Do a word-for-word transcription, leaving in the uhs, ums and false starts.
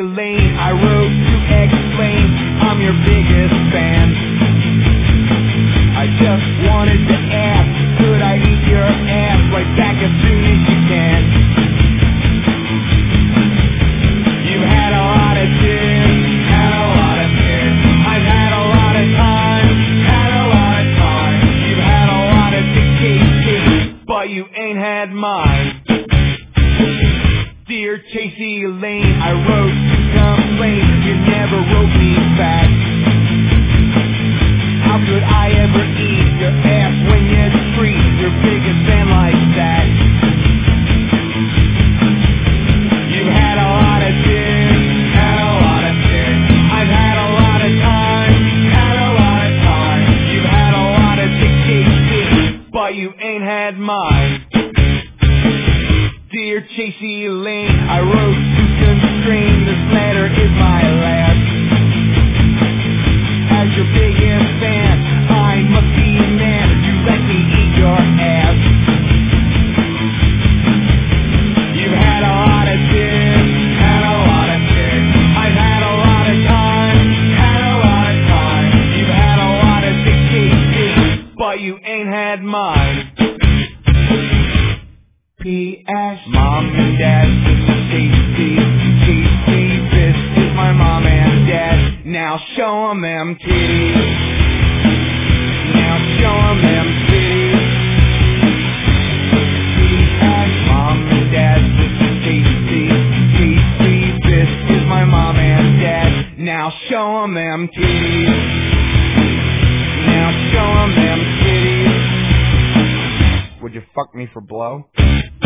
Elaine, I wrote to explain I'm your biggest fan. I just wanted to ask, could I eat your ass right back as soon as you can? You've had a lot of tears, had a lot of tears. I've had a lot of time, had a lot of time. You've had a lot of vacations, but you ain't had mine. Dear Chasey Elaine, I wrote to complain, you never wrote me back. How could I ever eat your ass when you treat your biggest fan like that? You've had a lot of tears, had a lot of tears. I've had a lot of time, had a lot of time. You've had a lot of vacations, but you ain't had mine. Dear Chasey Elaine, I wrote to constrain, this letter is my last. As your biggest fan, I must be mad if you let me eat your ass. You've had a lot of tears, had a lot of tears. I've had a lot of time, had a lot of time. You've had a lot of vacations, but you ain't had mine. P S Mom and Dad, this is Chasey, Chasey, this is my mom and dad. Now show 'em them titties. Now show 'em them titties. P S Mom and Dad, this is Chasey, Chasey, this is my mom and dad. Now show 'em them titties. Now show 'em them titties. Would you fuck me for blow?